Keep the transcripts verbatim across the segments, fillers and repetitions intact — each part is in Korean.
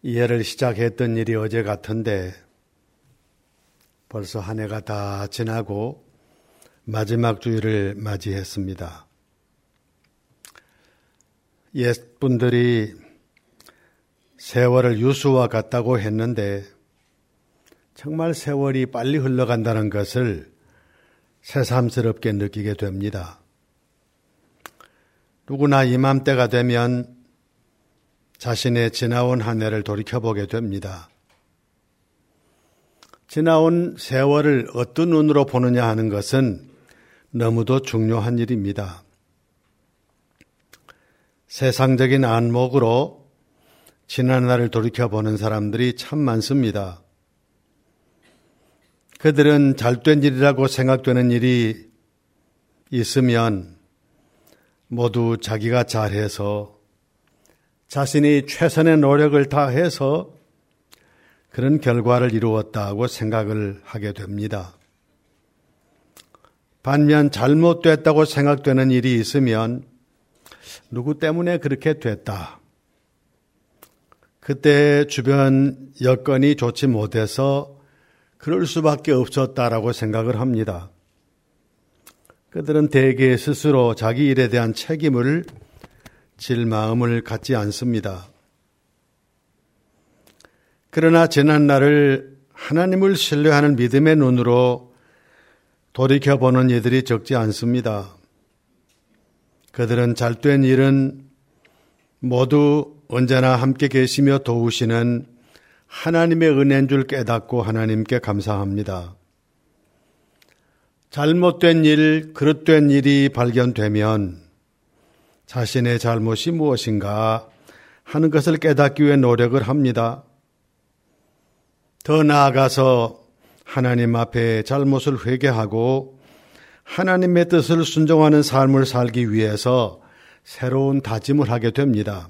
이해를 시작했던 일이 어제 같은데 벌써 한 해가 다 지나고 마지막 주일을 맞이했습니다. 옛분들이 세월을 유수와 같다고 했는데 정말 세월이 빨리 흘러간다는 것을 새삼스럽게 느끼게 됩니다. 누구나 이맘때가 되면 자신의 지나온 한 해를 돌이켜보게 됩니다. 지나온 세월을 어떤 눈으로 보느냐 하는 것은 너무도 중요한 일입니다. 세상적인 안목으로 지난 날을 돌이켜보는 사람들이 참 많습니다. 그들은 잘된 일이라고 생각되는 일이 있으면 모두 자기가 잘해서 자신이 최선의 노력을 다해서 그런 결과를 이루었다고 생각을 하게 됩니다. 반면 잘못됐다고 생각되는 일이 있으면 누구 때문에 그렇게 됐다. 그때 주변 여건이 좋지 못해서 그럴 수밖에 없었다라고 생각을 합니다. 그들은 대개 스스로 자기 일에 대한 책임을 질 마음을 갖지 않습니다. 그러나 지난 날을 하나님을 신뢰하는 믿음의 눈으로 돌이켜보는 이들이 적지 않습니다. 그들은 잘된 일은 모두 언제나 함께 계시며 도우시는 하나님의 은혜인 줄 깨닫고 하나님께 감사합니다. 잘못된 일, 그릇된 일이 발견되면 자신의 잘못이 무엇인가 하는 것을 깨닫기 위해 노력을 합니다. 더 나아가서 하나님 앞에 잘못을 회개하고 하나님의 뜻을 순종하는 삶을 살기 위해서 새로운 다짐을 하게 됩니다.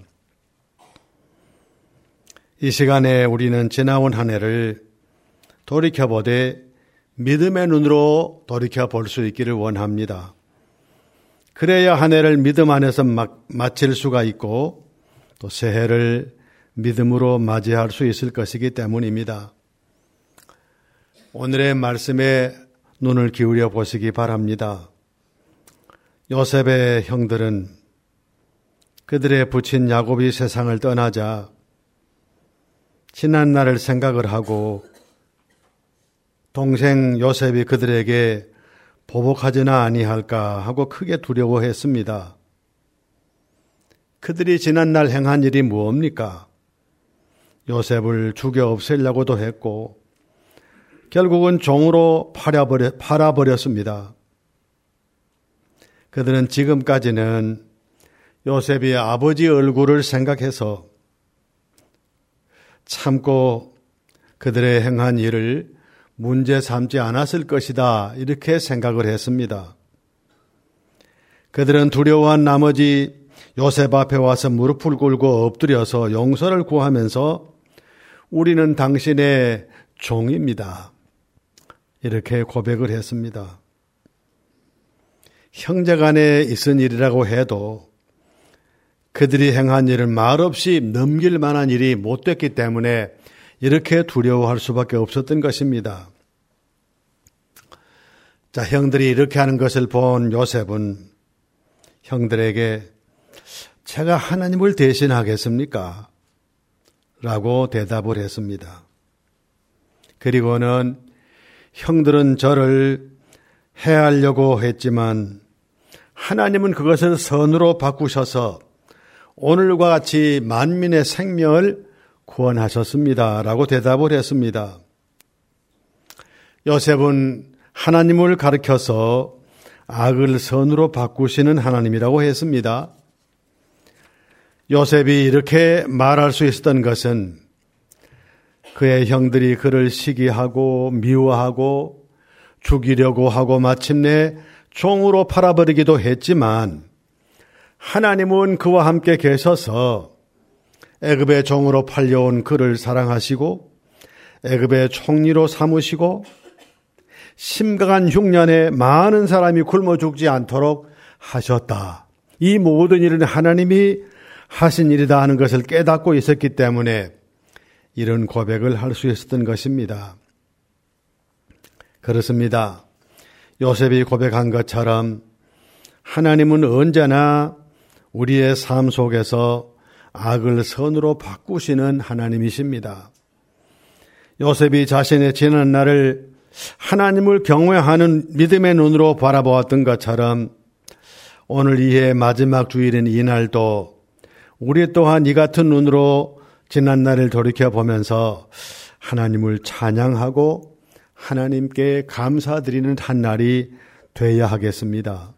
이 시간에 우리는 지나온 한 해를 돌이켜보되 믿음의 눈으로 돌이켜볼 수 있기를 원합니다. 그래야 한 해를 믿음 안에서 마칠 수가 있고 또 새해를 믿음으로 맞이할 수 있을 것이기 때문입니다. 오늘의 말씀에 눈을 기울여 보시기 바랍니다. 요셉의 형들은 그들의 부친 야곱이 세상을 떠나자 지난 날을 생각을 하고 동생 요셉이 그들에게 보복하지나 아니할까 하고 크게 두려워했습니다. 그들이 지난 날 행한 일이 무엇입니까? 요셉을 죽여 없애려고도 했고 결국은 종으로 팔아버려, 팔아버렸습니다. 그들은 지금까지는 요셉이 아버지 얼굴을 생각해서 참고 그들의 행한 일을 문제 삼지 않았을 것이다 이렇게 생각을 했습니다. 그들은 두려워한 나머지 요셉 앞에 와서 무릎을 꿇고 엎드려서 용서를 구하면서 우리는 당신의 종입니다. 이렇게 고백을 했습니다. 형제간에 있은 일이라고 해도 그들이 행한 일을 말없이 넘길 만한 일이 못됐기 때문에 이렇게 두려워할 수밖에 없었던 것입니다. 자, 형들이 이렇게 하는 것을 본 요셉은 형들에게 제가 하나님을 대신하겠습니까? 라고 대답을 했습니다. 그리고는 형들은 저를 해하려고 했지만 하나님은 그것을 선으로 바꾸셔서 오늘과 같이 만민의 생명을 구원하셨습니다. 라고 대답을 했습니다. 요셉은 하나님을 가리켜서 악을 선으로 바꾸시는 하나님이라고 했습니다. 요셉이 이렇게 말할 수 있었던 것은 그의 형들이 그를 시기하고 미워하고 죽이려고 하고 마침내 종으로 팔아버리기도 했지만 하나님은 그와 함께 계셔서 애굽의 종으로 팔려온 그를 사랑하시고 애굽의 총리로 삼으시고 심각한 흉년에 많은 사람이 굶어 죽지 않도록 하셨다. 이 모든 일은 하나님이 하신 일이다 하는 것을 깨닫고 있었기 때문에 이런 고백을 할 수 있었던 것입니다. 그렇습니다. 요셉이 고백한 것처럼 하나님은 언제나 우리의 삶 속에서 악을 선으로 바꾸시는 하나님이십니다. 요셉이 자신의 지난 날을 하나님을 경외하는 믿음의 눈으로 바라보았던 것처럼 오늘 이해 마지막 주일인 이날도 우리 또한 이 같은 눈으로 지난 날을 돌이켜보면서 하나님을 찬양하고 하나님께 감사드리는 한 날이 되어야 하겠습니다.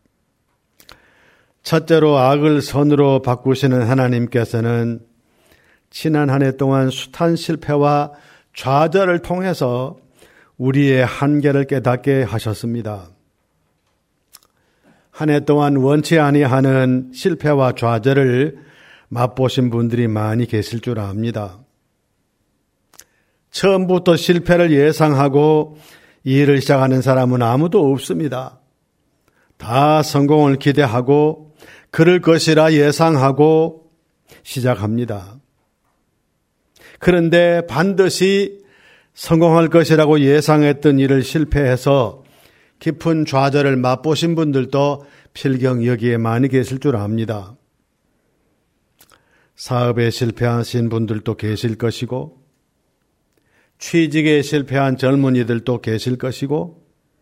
첫째로 악을 선으로 바꾸시는 하나님께서는 지난 한 해 동안 숱한 실패와 좌절을 통해서 우리의 한계를 깨닫게 하셨습니다. 한 해 동안 원치 아니하는 실패와 좌절을 맛보신 분들이 많이 계실 줄 압니다. 처음부터 실패를 예상하고 이 일을 시작하는 사람은 아무도 없습니다. 다 성공을 기대하고 그럴 것이라 예상하고 시작합니다. 그런데 반드시 성공할 것이라고 예상했던 일을 실패해서 깊은 좌절을 맛보신 분들도 필경 여기에 많이 계실 줄 압니다. 사업에 실패하신 분들도 계실 것이고 취직에 실패한 젊은이들도 계실 것이고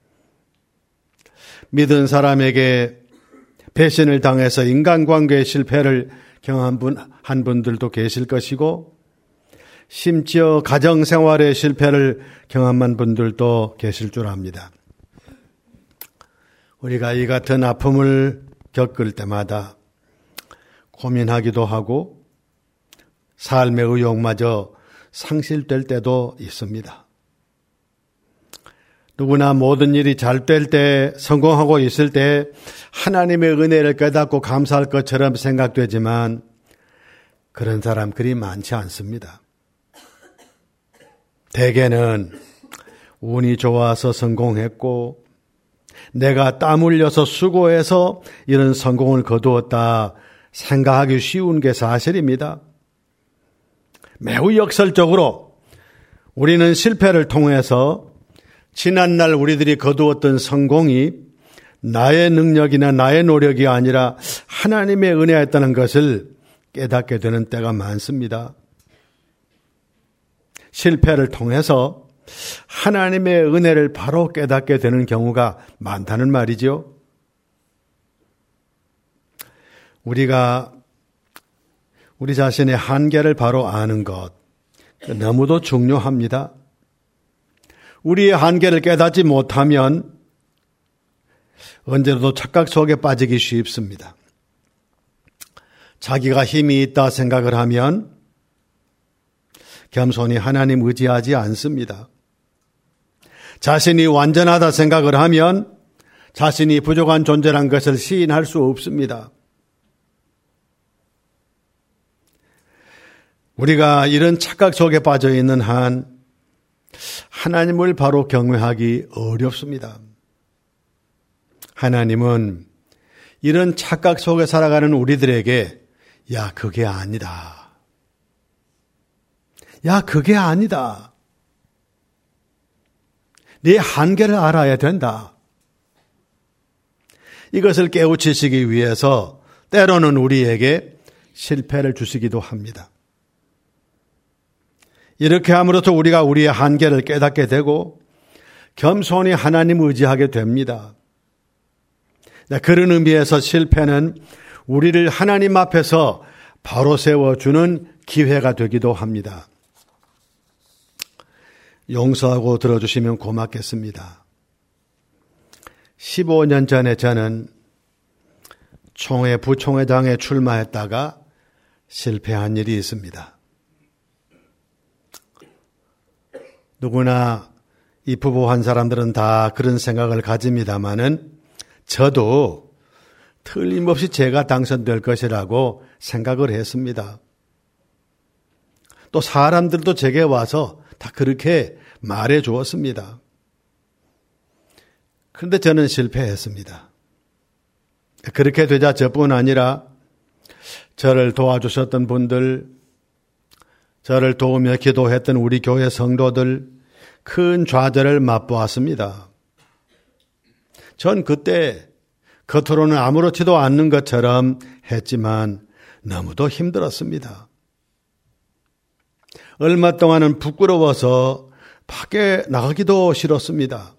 믿은 사람에게 배신을 당해서 인간관계의 실패를 경험한 분, 한 분들도 계실 것이고 심지어 가정생활의 실패를 경험한 분들도 계실 줄 압니다. 우리가 이 같은 아픔을 겪을 때마다 고민하기도 하고 삶의 의욕마저 상실될 때도 있습니다. 누구나 모든 일이 잘 될 때, 성공하고 있을 때 하나님의 은혜를 깨닫고 감사할 것처럼 생각되지만 그런 사람 그리 많지 않습니다. 대개는 운이 좋아서 성공했고 내가 땀 흘려서 수고해서 이런 성공을 거두었다 생각하기 쉬운 게 사실입니다. 매우 역설적으로 우리는 실패를 통해서 지난날 우리들이 거두었던 성공이 나의 능력이나 나의 노력이 아니라 하나님의 은혜였다는 것을 깨닫게 되는 때가 많습니다. 실패를 통해서 하나님의 은혜를 바로 깨닫게 되는 경우가 많다는 말이죠. 우리가 우리 자신의 한계를 바로 아는 것 너무도 중요합니다. 우리의 한계를 깨닫지 못하면 언제라도 착각 속에 빠지기 쉽습니다. 자기가 힘이 있다 생각을 하면 겸손히 하나님 의지하지 않습니다. 자신이 완전하다 생각을 하면 자신이 부족한 존재란 것을 시인할 수 없습니다. 우리가 이런 착각 속에 빠져 있는 한 하나님을 바로 경외하기 어렵습니다. 하나님은 이런 착각 속에 살아가는 우리들에게 야, 그게 아니다. 야, 그게 아니다. 네 한계를 알아야 된다. 이것을 깨우치시기 위해서 때로는 우리에게 실패를 주시기도 합니다. 이렇게 함으로써 우리가 우리의 한계를 깨닫게 되고 겸손히 하나님 의지하게 됩니다. 그런 의미에서 실패는 우리를 하나님 앞에서 바로 세워주는 기회가 되기도 합니다. 용서하고 들어주시면 고맙겠습니다. 십오 년 전에 저는 총회 부총회장에 출마했다가 실패한 일이 있습니다. 누구나 이 부부한 사람들은 다 그런 생각을 가집니다마는 저도 틀림없이 제가 당선될 것이라고 생각을 했습니다. 또 사람들도 제게 와서 다 그렇게 말해 주었습니다. 그런데 저는 실패했습니다. 그렇게 되자 저뿐 아니라 저를 도와주셨던 분들, 저를 도우며 기도했던 우리 교회 성도들 큰 좌절을 맛보았습니다. 전 그때 겉으로는 아무렇지도 않는 것처럼 했지만 너무도 힘들었습니다. 얼마 동안은 부끄러워서 밖에 나가기도 싫었습니다.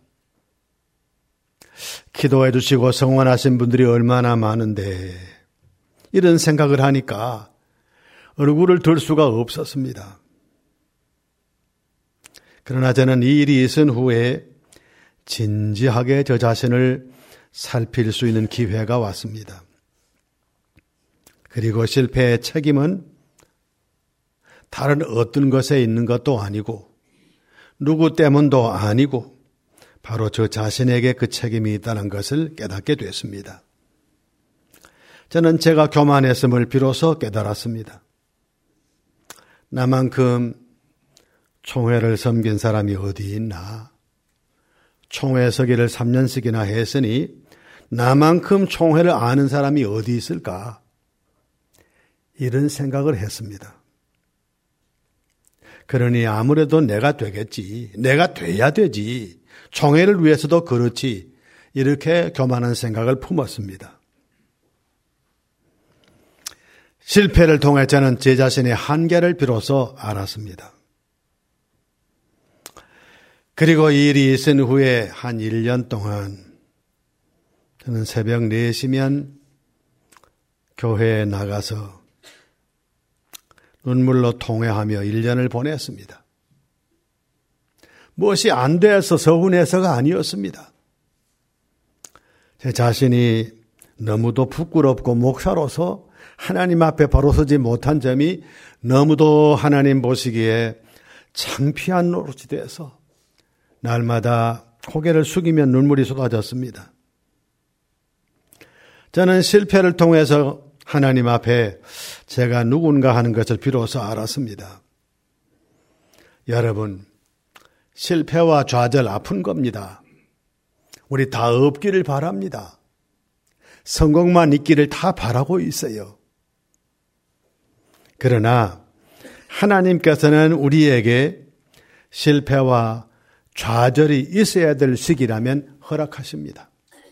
기도해 주시고 성원하신 분들이 얼마나 많은데 이런 생각을 하니까 얼굴을 들 수가 없었습니다. 그러나 저는 이 일이 있은 후에 진지하게 저 자신을 살필 수 있는 기회가 왔습니다. 그리고 실패의 책임은 다른 어떤 것에 있는 것도 아니고 누구 때문도 아니고 바로 저 자신에게 그 책임이 있다는 것을 깨닫게 됐습니다. 저는 제가 교만했음을 비로소 깨달았습니다. 나만큼 총회를 섬긴 사람이 어디 있나? 총회 서기를 삼 년씩이나 했으니 나만큼 총회를 아는 사람이 어디 있을까? 이런 생각을 했습니다. 그러니 아무래도 내가 되겠지. 내가 돼야 되지. 총회를 위해서도 그렇지. 이렇게 교만한 생각을 품었습니다. 실패를 통해 저는 제 자신의 한계를 비로소 알았습니다. 그리고 이 일이 있은 후에 한 일 년 동안 저는 새벽 네 시면 교회에 나가서 눈물로 통회하며 일 년을 보냈습니다. 무엇이 안 돼서 서운해서가 아니었습니다. 제 자신이 너무도 부끄럽고 목사로서 하나님 앞에 바로 서지 못한 점이 너무도 하나님 보시기에 창피한 노릇이 돼서 날마다 고개를 숙이면 눈물이 쏟아졌습니다. 저는 실패를 통해서 하나님 앞에 제가 누군가 하는 것을 비로소 알았습니다. 여러분, 실패와 좌절 아픈 겁니다. 우리 다 없기를 바랍니다. 성공만 있기를 다 바라고 있어요. 그러나 하나님께서는 우리에게 실패와 좌절이 있어야 될 시기라면 허락하십니다.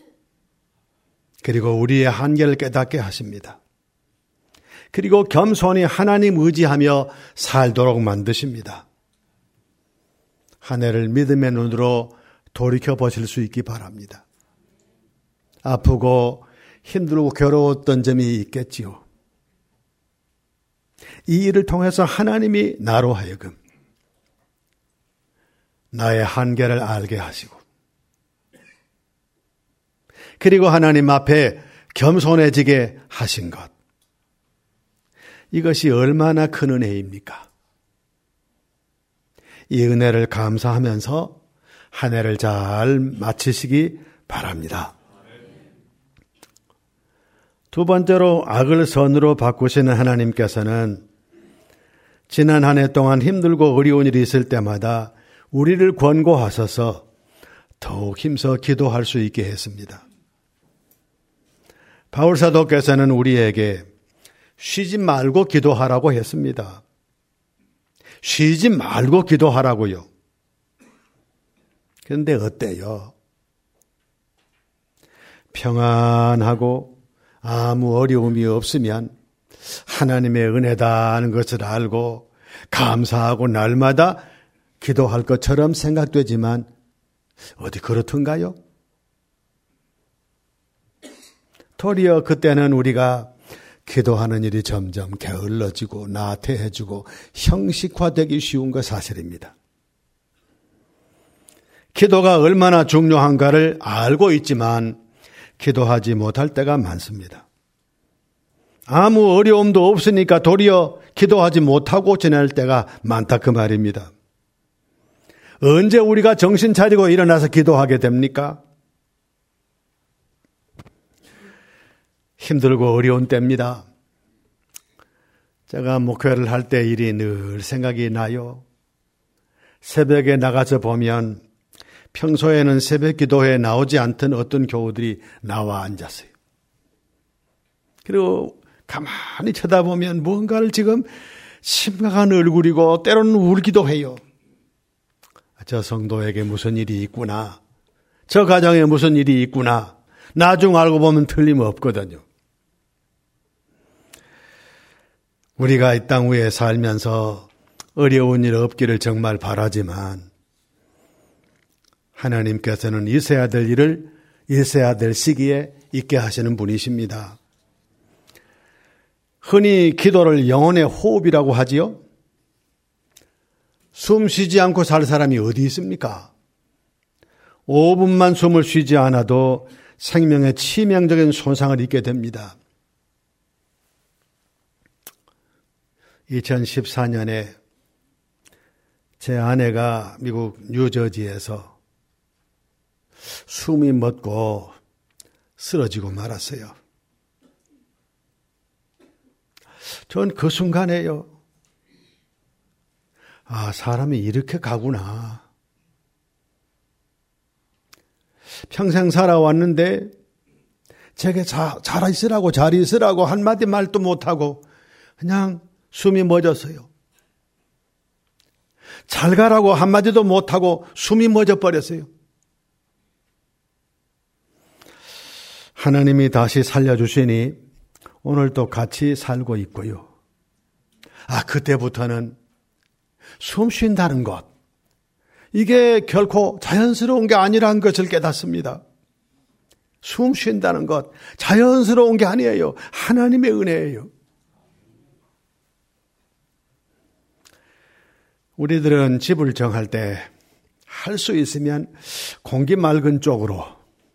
그리고 우리의 한계를 깨닫게 하십니다. 그리고 겸손히 하나님 의지하며 살도록 만드십니다. 한 해를 믿음의 눈으로 돌이켜보실 수 있기 바랍니다. 아프고 힘들고 괴로웠던 점이 있겠지요. 이 일을 통해서 하나님이 나로 하여금 나의 한계를 알게 하시고 그리고 하나님 앞에 겸손해지게 하신 것. 이것이 얼마나 큰 은혜입니까? 이 은혜를 감사하면서 한 해를 잘 마치시기 바랍니다. 두 번째로 악을 선으로 바꾸시는 하나님께서는 지난 한 해 동안 힘들고 어려운 일이 있을 때마다 우리를 권고하셔서 더욱 힘써 기도할 수 있게 했습니다. 바울 사도께서는 우리에게 쉬지 말고 기도하라고 했습니다. 쉬지 말고 기도하라고요. 그런데 어때요? 평안하고 아무 어려움이 없으면 하나님의 은혜다 하는 것을 알고 감사하고 날마다 기도할 것처럼 생각되지만 어디 그렇던가요? 도리어 그때는 우리가 기도하는 일이 점점 게을러지고 나태해지고 형식화되기 쉬운 것 사실입니다. 기도가 얼마나 중요한가를 알고 있지만 기도하지 못할 때가 많습니다. 아무 어려움도 없으니까 도리어 기도하지 못하고 지낼 때가 많다 그 말입니다. 언제 우리가 정신 차리고 일어나서 기도하게 됩니까? 힘들고 어려운 때입니다. 제가 목회를 할 때 일이 늘 생각이 나요. 새벽에 나가서 보면 평소에는 새벽 기도회에 나오지 않던 어떤 교우들이 나와 앉았어요. 그리고 가만히 쳐다보면 뭔가를 지금 심각한 얼굴이고 때로는 울기도 해요. 저 성도에게 무슨 일이 있구나. 저 가정에 무슨 일이 있구나. 나중 알고 보면 틀림없거든요. 우리가 이 땅 위에 살면서 어려운 일 없기를 정말 바라지만 하나님께서는 있어야 될 일을 있어야 될 시기에 있게 하시는 분이십니다. 흔히 기도를 영혼의 호흡이라고 하지요. 숨 쉬지 않고 살 사람이 어디 있습니까? 오 분만 숨을 쉬지 않아도 생명에 치명적인 손상을 입게 됩니다. 이천십사 년에 제 아내가 미국 뉴저지에서 숨이 멎고 쓰러지고 말았어요. 전 그 순간에요. 아, 사람이 이렇게 가구나. 평생 살아왔는데 제게 자, 잘 있으라고 잘 있으라고 한마디 말도 못하고 그냥 숨이 멎었어요. 잘 가라고 한마디도 못하고 숨이 멎어 버렸어요. 하나님이 다시 살려주시니 오늘도 같이 살고 있고요. 아, 그때부터는 숨 쉰다는 것, 이게 결코 자연스러운 게 아니라는 것을 깨닫습니다. 숨 쉰다는 것, 자연스러운 게 아니에요. 하나님의 은혜예요. 우리들은 집을 정할 때 할 수 있으면 공기 맑은 쪽으로,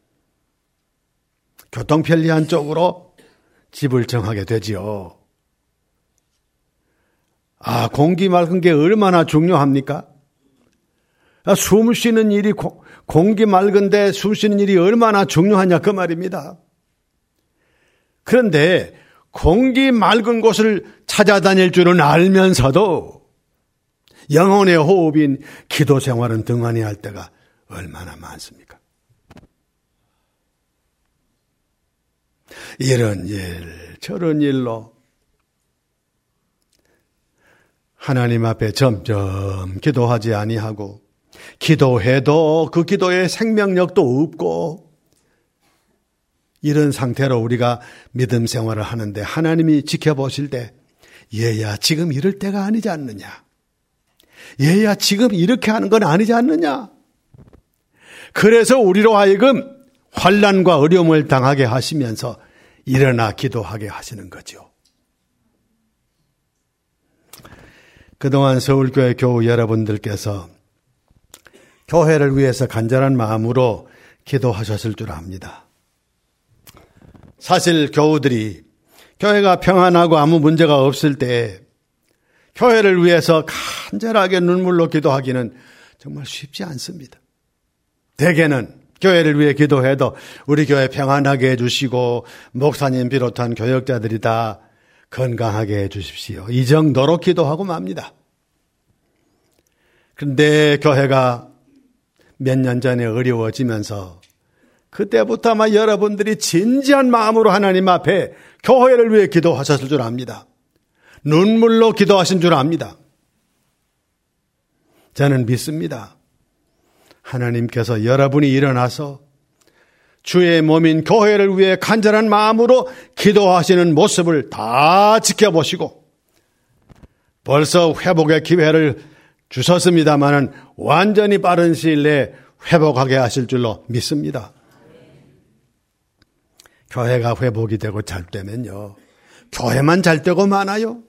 교통 편리한 쪽으로 집을 정하게 되지요. 아, 공기 맑은 게 얼마나 중요합니까? 아, 숨 쉬는 일이, 공기 맑은데 숨 쉬는 일이 얼마나 중요하냐 그 말입니다. 그런데 공기 맑은 곳을 찾아다닐 줄은 알면서도 영혼의 호흡인 기도 생활은 등한히 할 때가 얼마나 많습니까? 이런 일, 저런 일로 하나님 앞에 점점 기도하지 아니하고 기도해도 그 기도에 생명력도 없고 이런 상태로 우리가 믿음 생활을 하는데 하나님이 지켜보실 때 얘야 지금 이럴 때가 아니지 않느냐. 얘야 지금 이렇게 하는 건 아니지 않느냐. 그래서 우리로 하여금 환난과 어려움을 당하게 하시면서 일어나 기도하게 하시는 거죠. 그동안 서울교회 교우 여러분들께서 교회를 위해서 간절한 마음으로 기도하셨을 줄 압니다. 사실 교우들이 교회가 평안하고 아무 문제가 없을 때 교회를 위해서 간절하게 눈물로 기도하기는 정말 쉽지 않습니다. 대개는 교회를 위해 기도해도 우리 교회 평안하게 해주시고 목사님 비롯한 교역자들이 다 건강하게 해주십시오. 이 정도로 기도하고 맙니다. 그런데 교회가 몇 년 전에 어려워지면서 그때부터 아마 여러분들이 진지한 마음으로 하나님 앞에 교회를 위해 기도하셨을 줄 압니다. 눈물로 기도하신 줄 압니다. 저는 믿습니다. 하나님께서 여러분이 일어나서 주의 몸인 교회를 위해 간절한 마음으로 기도하시는 모습을 다 지켜보시고 벌써 회복의 기회를 주셨습니다마는 완전히 빠른 시일 내에 회복하게 하실 줄로 믿습니다. 교회가 회복이 되고 잘 되면요. 교회만 잘 되고 많아요.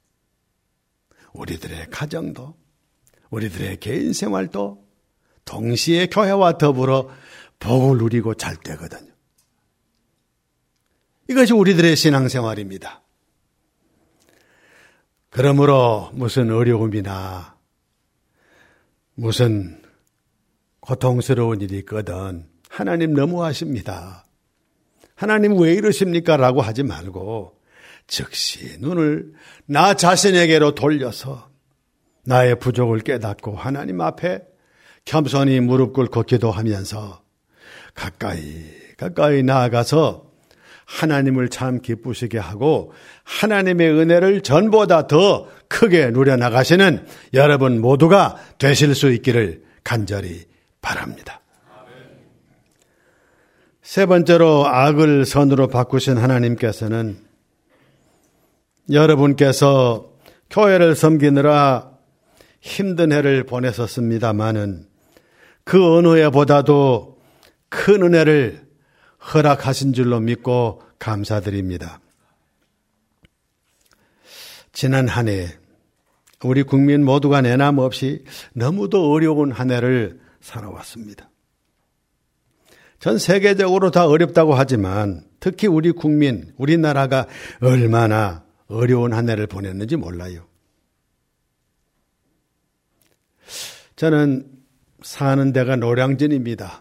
우리들의 가정도, 우리들의 개인 생활도 동시에 교회와 더불어 복을 누리고 잘 되거든요. 이것이 우리들의 신앙생활입니다. 그러므로 무슨 어려움이나 무슨 고통스러운 일이 있거든 하나님 너무하십니다. 하나님 왜 이러십니까? 라고 하지 말고 즉시 눈을 나 자신에게로 돌려서 나의 부족을 깨닫고 하나님 앞에 겸손히 무릎 꿇고 기도하면서 가까이 가까이 나아가서 하나님을 참 기쁘시게 하고 하나님의 은혜를 전보다 더 크게 누려나가시는 여러분 모두가 되실 수 있기를 간절히 바랍니다. 세 번째로 악을 선으로 바꾸신 하나님께서는 여러분께서 교회를 섬기느라 힘든 해를 보내셨습니다마는 그 어느 해보다도 큰 은혜를 허락하신 줄로 믿고 감사드립니다. 지난 한 해 우리 국민 모두가 내남 없이 너무도 어려운 한 해를 살아왔습니다. 전 세계적으로 다 어렵다고 하지만 특히 우리 국민, 우리나라가 얼마나 어려운 한 해를 보냈는지 몰라요. 저는 사는 데가 노량진입니다.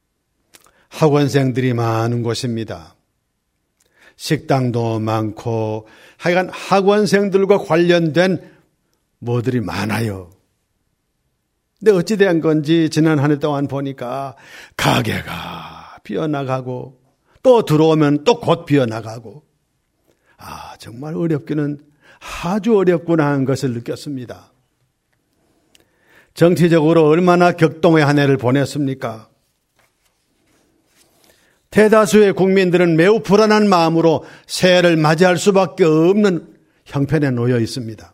학원생들이 많은 곳입니다. 식당도 많고 하여간 학원생들과 관련된 뭐들이 많아요. 근데 어찌 된 건지 지난 한 해 동안 보니까 가게가 비어나가고 또 들어오면 또 곧 비어나가고 아 정말 어렵기는 아주 어렵구나 하는 것을 느꼈습니다. 정치적으로 얼마나 격동의 한 해를 보냈습니까? 대다수의 국민들은 매우 불안한 마음으로 새해를 맞이할 수밖에 없는 형편에 놓여 있습니다.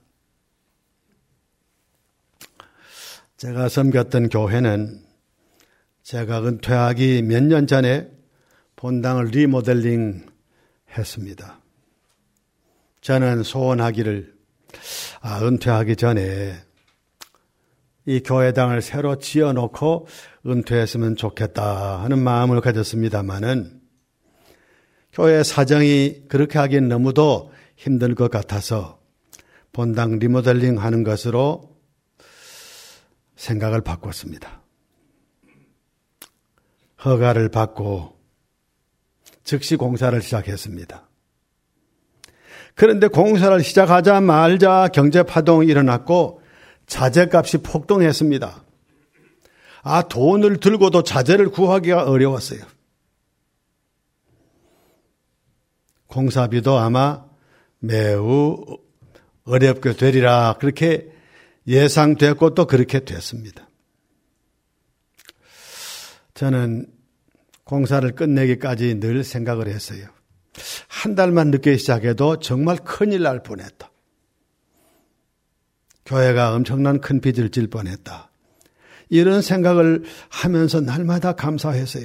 제가 섬겼던 교회는 제가 은퇴하기 몇 년 전에 본당을 리모델링 했습니다. 저는 소원하기를 아, 은퇴하기 전에 이 교회당을 새로 지어놓고 은퇴했으면 좋겠다 하는 마음을 가졌습니다마는 교회 사정이 그렇게 하기엔 너무도 힘들 것 같아서 본당 리모델링 하는 것으로 생각을 바꿨습니다. 허가를 받고 즉시 공사를 시작했습니다. 그런데 공사를 시작하자마자 경제파동이 일어났고 자재값이 폭등했습니다. 아, 돈을 들고도 자재를 구하기가 어려웠어요. 공사비도 아마 매우 어렵게 되리라 그렇게 예상됐고 또 그렇게 됐습니다. 저는 공사를 끝내기까지 늘 생각을 했어요. 한 달만 늦게 시작해도 정말 큰일 날 뻔했다. 교회가 엄청난 큰 빚을 질 뻔했다. 이런 생각을 하면서 날마다 감사했어요.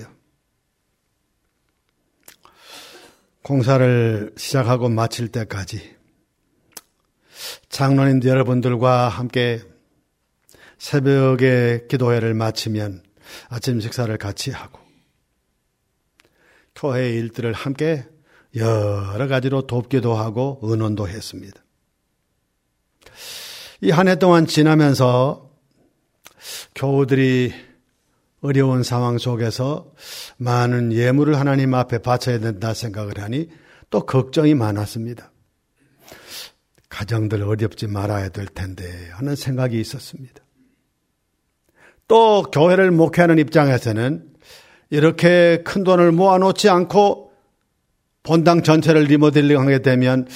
공사를 시작하고 마칠 때까지 장로님 여러분들과 함께 새벽에 기도회를 마치면 아침 식사를 같이 하고 교회 일들을 함께 여러 가지로 돕기도 하고 의논도 했습니다. 이 한 해 동안 지나면서 교우들이 어려운 상황 속에서 많은 예물을 하나님 앞에 바쳐야 된다 생각을 하니 또 걱정이 많았습니다. 가정들 어렵지 말아야 될 텐데 하는 생각이 있었습니다. 또 교회를 목회하는 입장에서는 이렇게 큰 돈을 모아놓지 않고 본당 전체를 리모델링하게 되면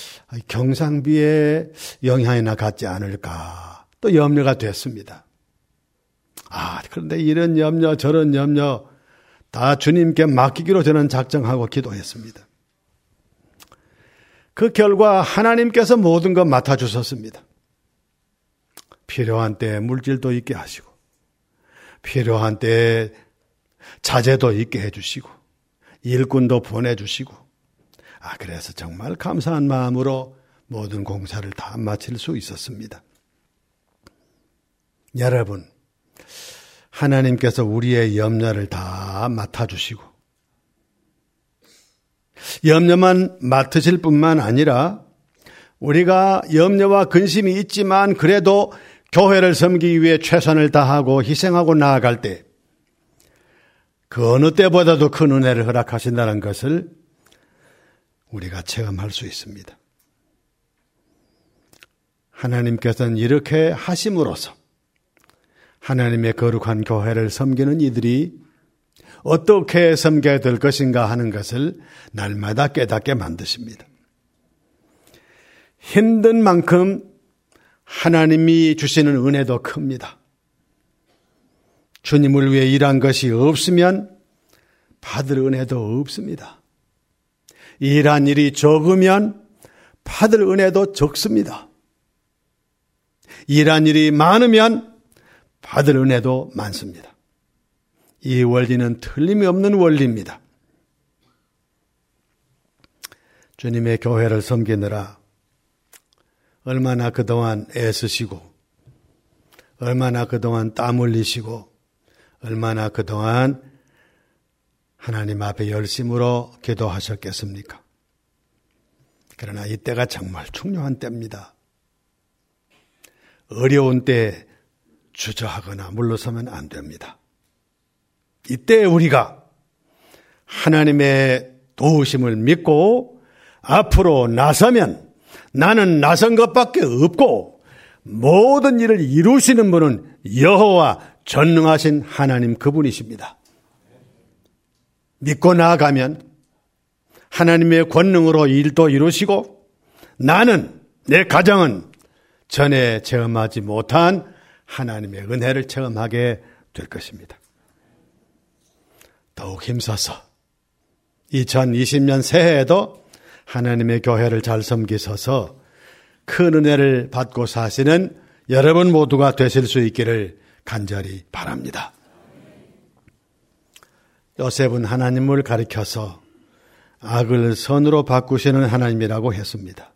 경상비에 영향이나 갖지 않을까 또 염려가 됐습니다. 아, 그런데 이런 염려 저런 염려 다 주님께 맡기기로 저는 작정하고 기도했습니다. 그 결과 하나님께서 모든 것 맡아주셨습니다. 필요한 때에 물질도 있게 하시고 필요한 때에 자재도 있게 해주시고 일꾼도 보내주시고 아 그래서 정말 감사한 마음으로 모든 공사를 다 마칠 수 있었습니다. 여러분 하나님께서 우리의 염려를 다 맡아주시고 염려만 맡으실 뿐만 아니라 우리가 염려와 근심이 있지만 그래도 교회를 섬기기 위해 최선을 다하고 희생하고 나아갈 때 그 어느 때보다도 큰 은혜를 허락하신다는 것을 우리가 체험할 수 있습니다. 하나님께서는 이렇게 하심으로써 하나님의 거룩한 교회를 섬기는 이들이 어떻게 섬겨야 될 것인가 하는 것을 날마다 깨닫게 만드십니다. 힘든 만큼 하나님이 주시는 은혜도 큽니다. 주님을 위해 일한 것이 없으면 받을 은혜도 없습니다. 일한 일이 적으면 받을 은혜도 적습니다. 일한 일이 많으면 받을 은혜도 많습니다. 이 원리는 틀림이 없는 원리입니다. 주님의 교회를 섬기느라 얼마나 그동안 애쓰시고 얼마나 그동안 땀 흘리시고 얼마나 그동안 하나님 앞에 열심으로 기도하셨겠습니까? 그러나 이때가 정말 중요한 때입니다. 어려운 때 주저하거나 물러서면 안 됩니다. 이때 우리가 하나님의 도우심을 믿고 앞으로 나서면 나는 나선 것밖에 없고 모든 일을 이루시는 분은 여호와 전능하신 하나님 그분이십니다. 믿고 나아가면 하나님의 권능으로 일도 이루시고 나는 내 가정은 전에 체험하지 못한 하나님의 은혜를 체험하게 될 것입니다. 더욱 힘써서 이천이십 년 새해에도 하나님의 교회를 잘 섬기셔서 큰 은혜를 받고 사시는 여러분 모두가 되실 수 있기를 간절히 바랍니다. 요셉은 하나님을 가리켜서 악을 선으로 바꾸시는 하나님이라고 했습니다.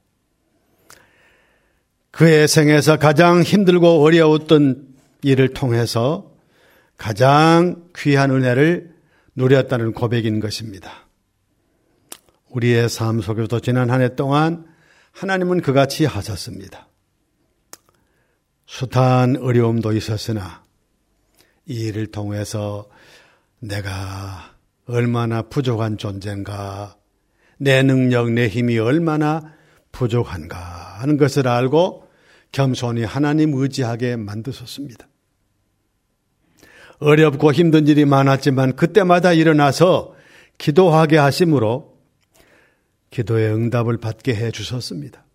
그의 생에서 가장 힘들고 어려웠던 일을 통해서 가장 귀한 은혜를 누렸다는 고백인 것입니다. 우리의 삶 속에서도 지난 한 해 동안 하나님은 그같이 하셨습니다. 숱한 어려움도 있었으나 이 일을 통해서 내가 얼마나 부족한 존재인가, 내 능력, 내 힘이 얼마나 부족한가 하는 것을 알고 겸손히 하나님 의지하게 만드셨습니다. 어렵고 힘든 일이 많았지만 그때마다 일어나서 기도하게 하심으로 기도의 응답을 받게 해 주셨습니다.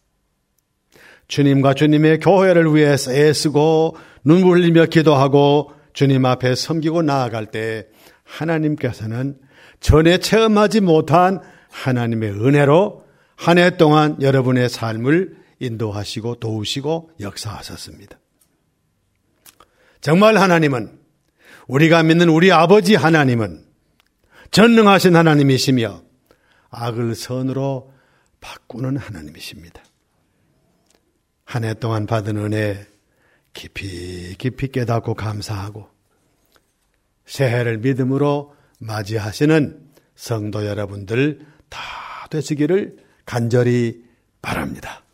주님과 주님의 교회를 위해서 애쓰고 눈물 흘리며 기도하고 주님 앞에 섬기고 나아갈 때 하나님께서는 전에 체험하지 못한 하나님의 은혜로 한 해 동안 여러분의 삶을 인도하시고 도우시고 역사하셨습니다. 정말 하나님은, 우리가 믿는 우리 아버지 하나님은 전능하신 하나님이시며 악을 선으로 바꾸는 하나님이십니다. 한 해 동안 받은 은혜 깊이 깊이 깨닫고 감사하고 새해를 믿음으로 맞이하시는 성도 여러분들 다 되시기를 간절히 바랍니다.